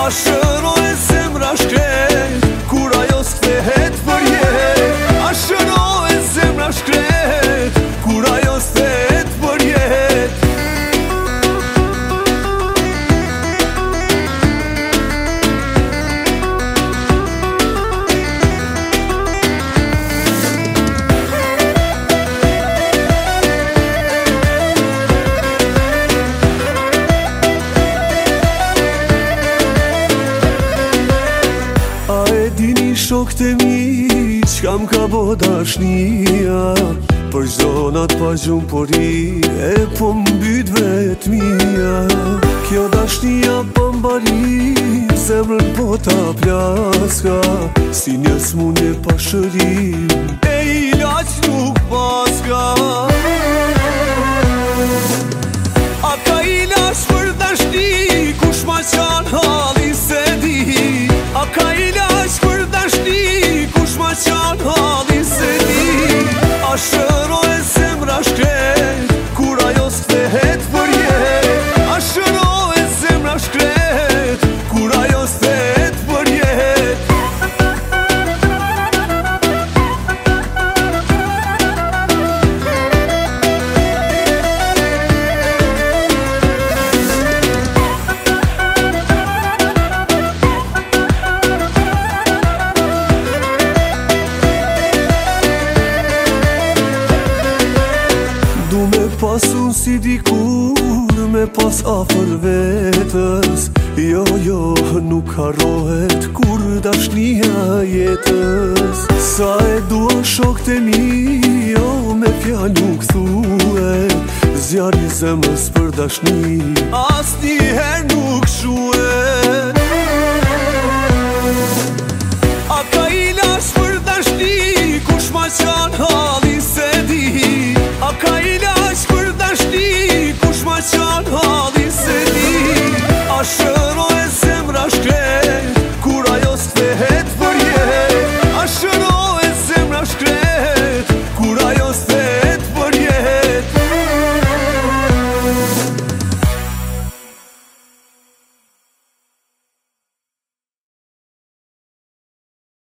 shëro e zemra shkret kur ajo s'kthehet për jet. A shëro e zemra shkret kur ajo s'kthehet për jet. Shokët e mi, qka m'ka bo dashnia, për çdo nat pa gjumë pori, e po m'byt vetmia. Kjo dashnia po m'barim, zemrën po ta plaska, si një smundje pa shërim, e ilaç nuk paska. A ka ilaç për dashni, kush ma qan halin se di. A ka ilaç për dashni, kush ma qan halin se di. A shëro e zemra shkret kur ajo s'kthehet për jet. A shëro e zemra shkret kur ajo s'kthehet për jet. Pasun si dikur me pas afer vetës, jo, nuk harrohet kur dashnia jetës. Sa e dua shokët e mi, jo me fjall nuk thue, zjarri zemrës për dashni, as njëher nuk shue.